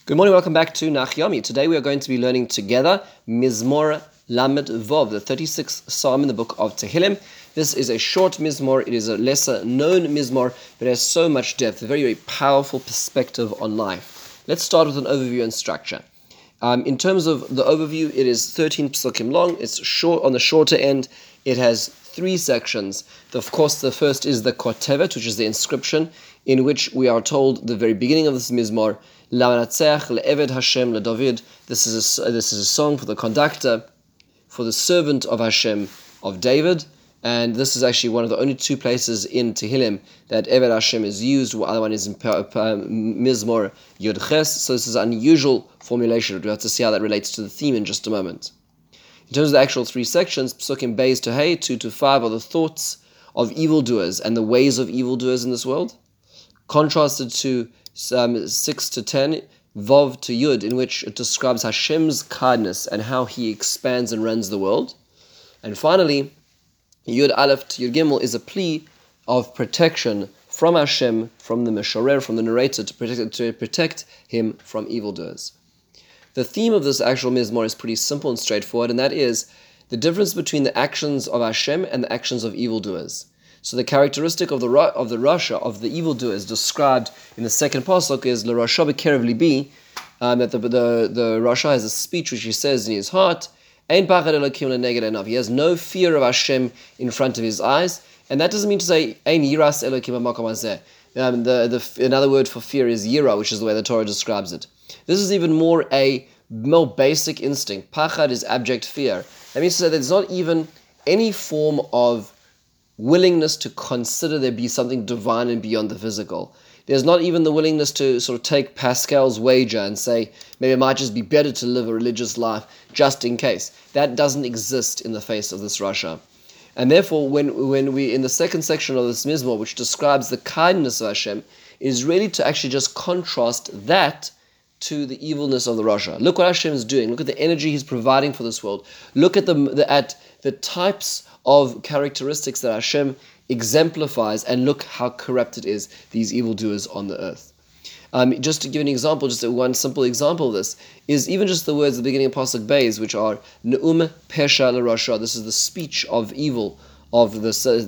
Good morning, welcome back to Nach Yomi. Today we are going to be learning together Mizmor Lamed Vov, the 36th Psalm in the book of Tehillim. This is a short Mizmor, it is a lesser known Mizmor, but it has so much depth, a very, very powerful perspective on life. Let's start with an overview and structure. In terms of the overview, it is 13 psukim long, it's short on the shorter end, it has 3 sections. Of course, the first is the Kotevet, which is the inscription, in which we are told the very beginning of this Mizmor, La'anatzeach le'eved Hashem le'David. This is a song for the conductor, for the servant of Hashem, of David, and this is actually one of the only 2 places in Tehillim that Eved Hashem is used. The other one is in Mizmor Yud Ches. So this is an unusual formulation. We'll have to see how that relates to the theme in just a moment. In terms of the actual 3 sections, Psukim Beis to Hey, 2 to 5 are the thoughts of evildoers and the ways of evildoers in this world, contrasted to 6 to 10, Vov to Yud, in which it describes Hashem's kindness and how He expands and runs the world. And finally, Yud Aleph to Yud Gimel is a plea of protection from Hashem, from the Meshorer, from the narrator, to protect him from evildoers. The theme of this actual Mizmor is pretty simple and straightforward, and that is the difference between the actions of Hashem and the actions of evildoers. So the characteristic of the Rasha, of the evildoers described in the second pasuk is L'Rasha b'kerev libi, that the Rasha has a speech which he says in his heart, Ein pachad Elokim leneged einav. He has no fear of Hashem in front of his eyes, and that doesn't mean to say Ein yiras Elokim b'makom hazeh. Another word for fear is yira, which is the way the Torah describes it. This is even more basic instinct. Pachad is abject fear. That means to say there's not even any form of willingness to consider there be something divine and beyond the physical. There's not even the willingness to sort of take Pascal's wager and say, maybe it might just be better to live a religious life just in case. That doesn't exist in the face of this Rasha. And therefore, when we, in the second section of this Mizmor, which describes the kindness of Hashem, is really to actually just contrast that to the evilness of the Rasha. Look what Hashem is doing. Look at the energy He's providing for this world. Look at the types of characteristics that Hashem exemplifies, and look how corrupt it is, these evildoers on the earth. Just to give an example, just one simple example of this, is even just the words at the beginning of Pasuk Beis, which are Ne'um Pesha l'Rasha. This is the speech of evil of the sinner,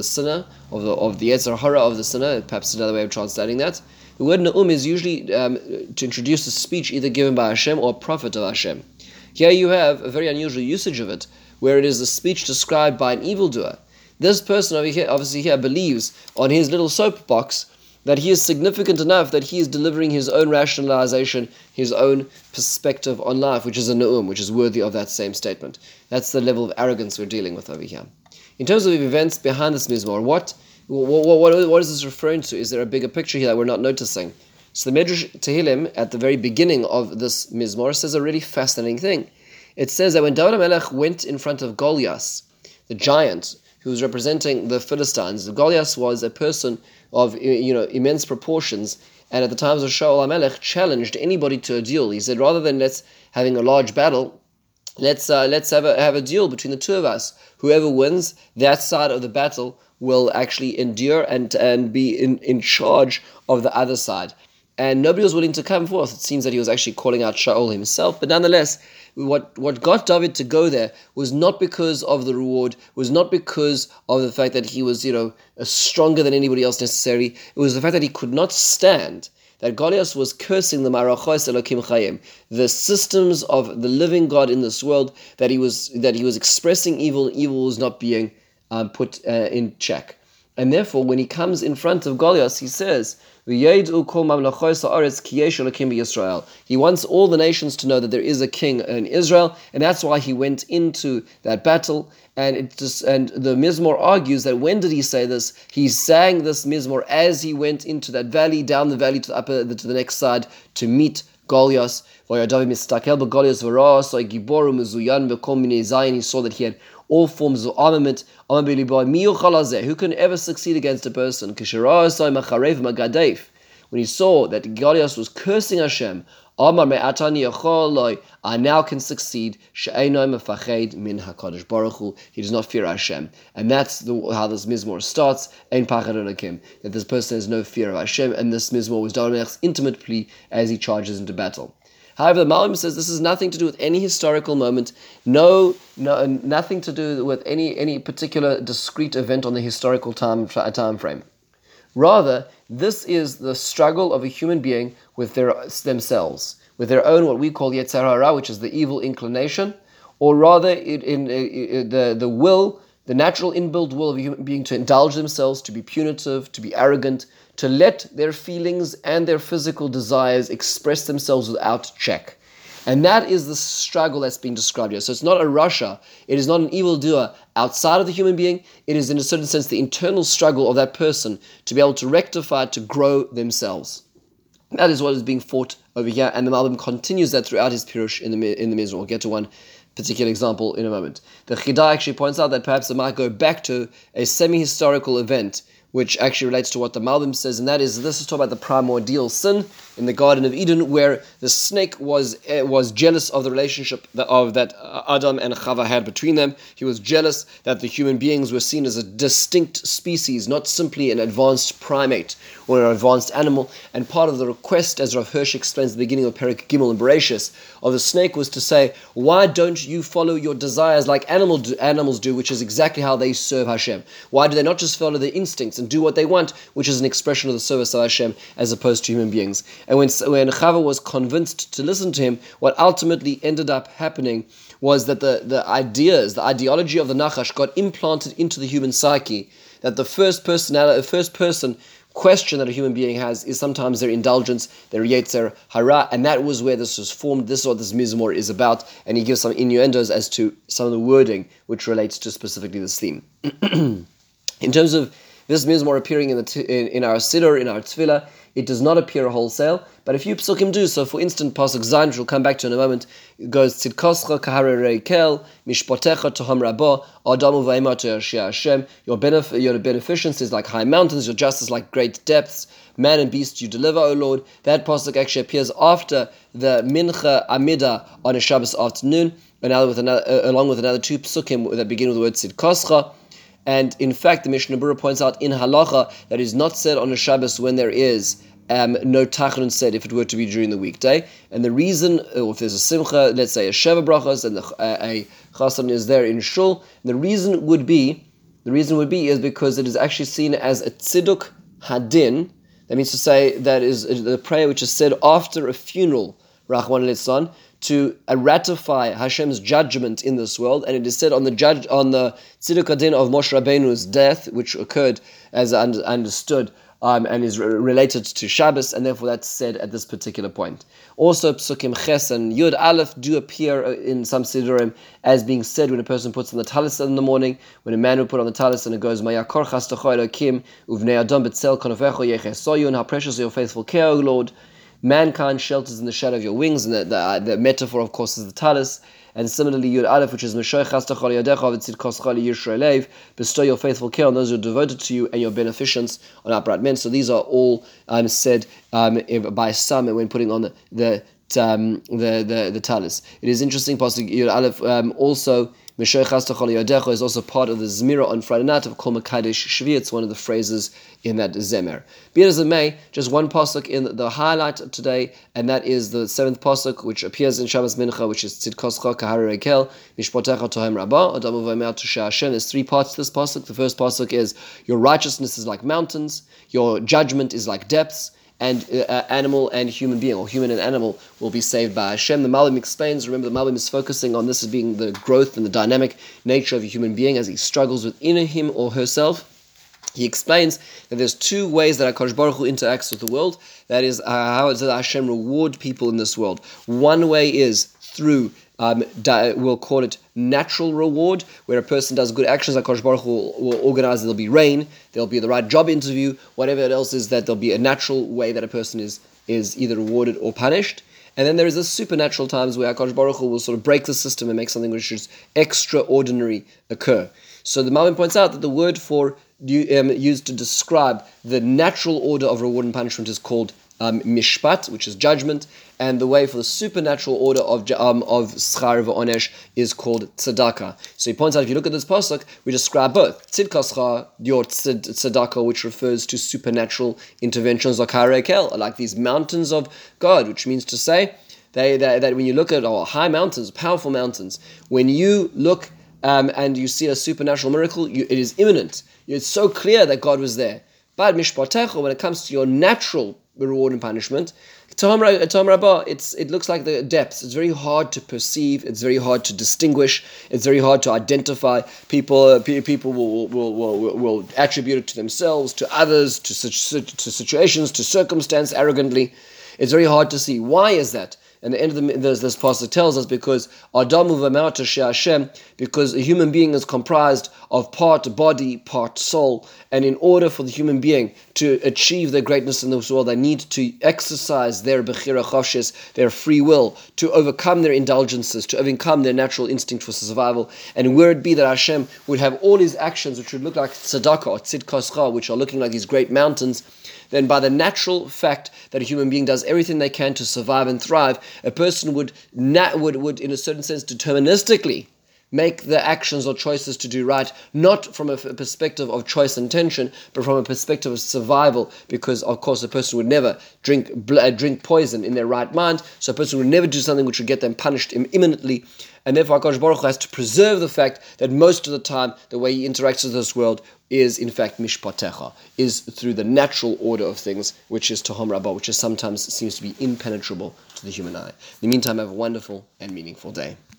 of the Yetzer Hara of the sinner, perhaps another way of translating that. The word Ne'um is usually to introduce a speech either given by Hashem or a prophet of Hashem. Here you have a very unusual usage of it, where it is a speech described by an evildoer. This person over here, obviously here, believes on his little soapbox that he is significant enough that he is delivering his own rationalization, his own perspective on life, which is a ne'um, which is worthy of that same statement. That's the level of arrogance we're dealing with over here. In terms of the events behind this Mizmor, what is this referring to? Is there a bigger picture here that we're not noticing? So the Medrash Tehillim, at the very beginning of this Mizmor, says a really fascinating thing. It says that when David HaMelech went in front of Goliath, the giant who was representing the Philistines, Goliath was a person of immense proportions, and at the times of Shaul HaMelech challenged anybody to a deal. He said, rather than having a large battle, let's have a deal between the 2 of us. Whoever wins, that side of the battle will actually endure and be in charge of the other side. And nobody was willing to come forth. It seems that he was actually calling out Shaul himself. But nonetheless, what got David to go there was not because of the reward, was not because of the fact that he was, stronger than anybody else necessarily. It was the fact that he could not stand that Goliath was cursing the Marachos Elokim Chayim, the systems of the living God in this world, that he was expressing evil was not being put in check. And therefore, when he comes in front of Goliath, he says, He wants all the nations to know that there is a king in Israel, and that's why he went into that battle. And the Mizmor argues that when did he say this? He sang this Mizmor as he went into that valley, down the valley to the next side to meet Goliath. He saw that he had all forms of armament. Who can ever succeed against a person? when he saw that Goliath was cursing Hashem, Amar me'atani yacholoi, I now can succeed. She'eino mefached min HaKadosh Baruch Hu. He does not fear Hashem. And that's how this Mizmor starts. Ein pachad Elokim. That this person has no fear of Hashem. And this Mizmor was David HaMelech's intimate plea as he charges into battle. However, the Malbim says this has nothing to do with any historical moment, nothing to do with any particular discrete event on the historical time frame. Rather, this is the struggle of a human being with themselves, with their own what we call Yetzer Hara, which is the evil inclination, or rather the will, the natural inbuilt will of a human being to indulge themselves, to be punitive, to be arrogant, to let their feelings and their physical desires express themselves without check. And that is the struggle that's being described here. So it's not a rasha, it is not an evildoer outside of the human being, it is in a certain sense the internal struggle of that person to be able to rectify, to grow themselves. That is what is being fought over here, and the Malbim continues that throughout his Pirush in the Mizmor. We'll get to one particular example in a moment. The Chida actually points out that perhaps it might go back to a semi-historical event which actually relates to what the Malbim says, and that is, this is talking about the primordial sin in the Garden of Eden, where the snake was jealous of the relationship that Adam and Chava had between them. He was jealous that the human beings were seen as a distinct species, not simply an advanced primate or an advanced animal. And part of the request, as Rav Hirsch explains at the beginning of Perek Gimel and Bereshis, of the snake was to say, why don't you follow your desires like animals do, which is exactly how they serve Hashem? Why do they not just follow their instincts and do what they want, which is an expression of the service of Hashem, as opposed to human beings? And when Chava was convinced to listen to him, what ultimately ended up happening was that the ideology of the Nachash got implanted into the human psyche, that the first person question that a human being has is sometimes their indulgence, their Yetzer Hara, and that was where this was formed. This is what this Mizmor is about, and he gives some innuendos as to some of the wording which relates to specifically this theme. In terms of this Mizmor appearing in our Siddur, in our Tefillah, it does not appear wholesale, but a few psukim do. So, for instance, Pasuk Zayin, which we'll come back to in a moment, it goes Tzidkoscha kaharei kel, mishpotecha toham rabah, adamu v'ema to'yashia Hashem. Your beneficence is like high mountains, your justice like great depths. Man and beast you deliver, O Lord. That pasuk actually appears after the Mincha Amida on a Shabbos afternoon, along with another two psukim that begin with the word Tzidkoscha. And in fact, the Mishnah Berurah points out in halacha that is not said on a Shabbos when there is no tachanun said if it were to be during the weekday. And the reason, or if there's a simcha, let's say a sheva brachas, and a chasan is there in shul, the reason would be is because it is actually seen as a tziduk hadin. That means to say that is the prayer which is said after a funeral, Rachman litzlan, to ratify Hashem's judgment in this world, and it is said on the Tziduk Hadin of Moshe Rabbeinu's death, which occurred as understood and is related to Shabbos, and therefore that's said at this particular point. Also, Psukim Ches and Yud Aleph do appear in some Siddurim as being said when a person puts on the talis in the morning, when a man will put on the talis and it goes, Mayakor Chastacho Elokim, Uvnei Adam Betzel Konofecho Yechesoyun, how precious are your faithful care, O Lord. Mankind shelters in the shadow of your wings, and the metaphor, of course, is the talis. And similarly, Yud Aleph, which is Meshoich Hastachol Yadecha V'Tzidkoscha Yisraelev, bestow your faithful care on those who are devoted to you and your beneficence on upright men. So these are all said by some when putting on the talis. It is interesting, Pasuk Yud Aleph also. Meshoich Hastachol Yadecha is also part of the Zmira on Friday night of Kol Mekadesh Shvi. It's one of the phrases in that Zemer. Be it as it may, just one pasuk in the highlight of today, and that is the 7th pasuk, which appears in Shabbos Mincha, which is Tzidkoscha kaharei kel, mishpotecha tohem rabah, adamu v'emei tusheh Hashem. There's 3 parts to this pasuk. The first pasuk is, your righteousness is like mountains, your judgment is like depths, and animal and human being, or human and animal, will be saved by Hashem. The Malbim explains, remember the Malbim is focusing on this as being the growth and the dynamic nature of a human being as he struggles within him or herself. He explains that there's 2 ways that HaKadosh Baruch Hu interacts with the world. That is, how does Hashem reward people in this world? One way is through, we'll call it natural reward, where a person does good actions. HaKadosh Baruch Hu will organize, there'll be rain, there'll be the right job interview, whatever else is, that there'll be a natural way that a person is either rewarded or punished. And then there is the supernatural times where HaKadosh Baruch Hu will sort of break the system and make something which is extraordinary occur. So the Malbim points out that the word for used to describe the natural order of reward and punishment is called mishpat, which is judgment, and the way for the supernatural order of schar v'onesh is called tzedakah. So he points out, if you look at this pasuk, we describe both tzidka, your tzedakah, which refers to supernatural interventions, like these mountains of God, which means to say that when you look at high mountains, powerful mountains, when you look and you see a supernatural miracle, it is imminent. It's so clear that God was there. But mishpatecha, when it comes to your natural reward and punishment, it looks like the depths. It's very hard to perceive. It's very hard to distinguish. It's very hard to identify. People will attribute it to themselves, to others, to situations, to circumstance arrogantly. It's very hard to see. Why is that? And the end of this passage tells us because because a human being is comprised of part body, part soul, and in order for the human being to achieve their greatness in this world, they need to exercise their bechira choshes, their free will, to overcome their indulgences, to overcome their natural instinct for survival. And were it be that Hashem would have all his actions, which would look like tzedakah or tzidkascha, which are looking like these great mountains, then by the natural fact that a human being does everything they can to survive and thrive, a person would in a certain sense deterministically make the actions or choices to do right, not from a perspective of choice and intention, but from a perspective of survival, because of course a person would never drink poison in their right mind, so a person would never do something which would get them punished imminently, and therefore HaKadosh Baruch Hu has to preserve the fact that most of the time the way he interacts with this world is in fact mishpatecha, is through the natural order of things, which is tohom rabbah, which is sometimes seems to be impenetrable to the human eye. In the meantime, have a wonderful and meaningful day.